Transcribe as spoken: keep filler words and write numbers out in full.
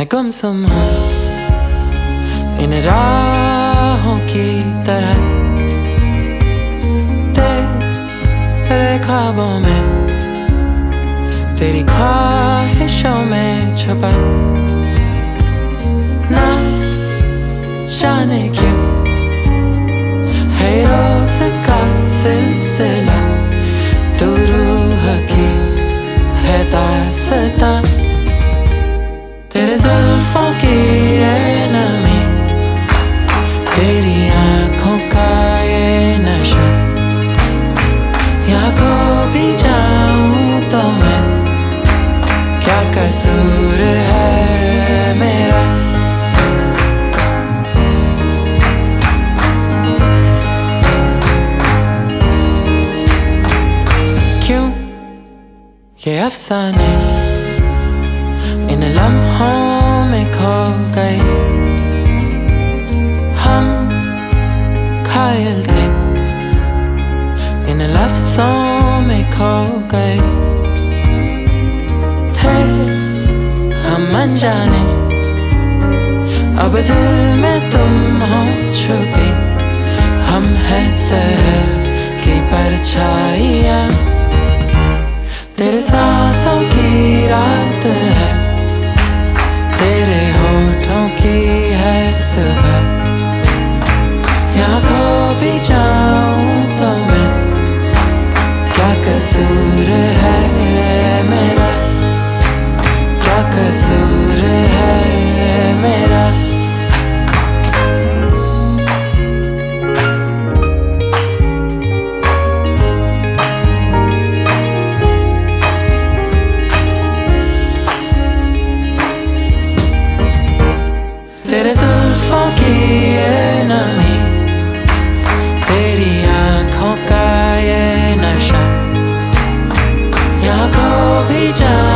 मैं गुमसुम हूँ इन राहों की तरह, तेरे ख्वाबों में, तेरी ख्वाहिशों में छुपा। ना जाने क्यों है रोज़ का सिलसिला, तू रूह की है दास्तां, तेरे जुल्फों की ये नमी, तेरी आँखों का ये नशा। यहाँ खो भी जाऊँ तो मैं, क्या कसूर है मेरा। क्यों ये अफसाने इन लम्हों में खो गए, हम घायल थे इन लफ्ज़ों में खो गए, थे हम अनजाने, अब दिल में तुम हो छुपी, हम हैं शहर की परछाइयाँ, तेरे सांसों की रात है, तेरे होठों की है सुबह। यहाँ खो भी जाऊँ तो मैं, क्या कसूर है मेरा, क्या कसूर है मेरा। तेरे जुल्फों की ये नमी, तेरी आँखों का ये नशा, यहाँ खो भी जा